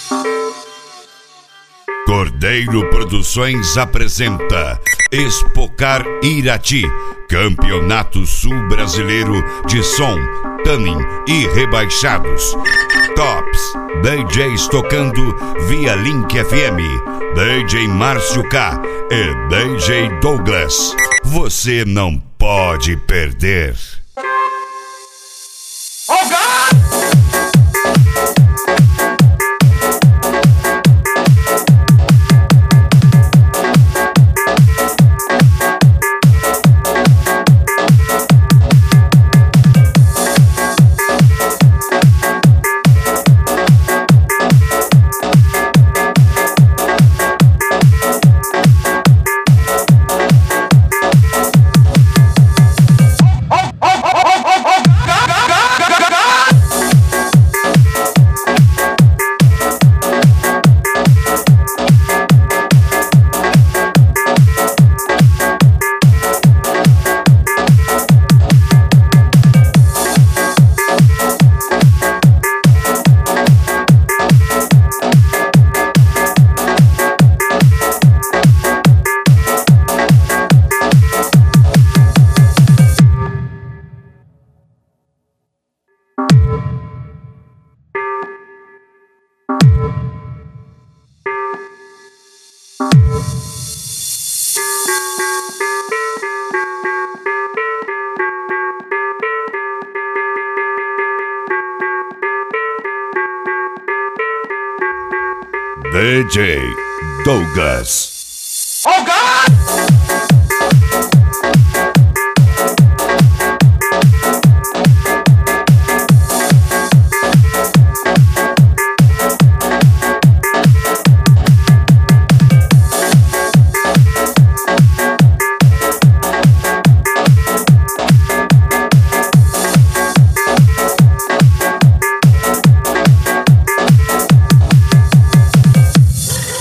Cordeiro Produções apresenta Expocar Irati, Campeonato Sul-Brasileiro de Som, Tuning e Rebaixados. Tops, DJs tocando via Link FM, DJ Márcio K e DJ Douglas. Você não pode perder. DJ Douglas.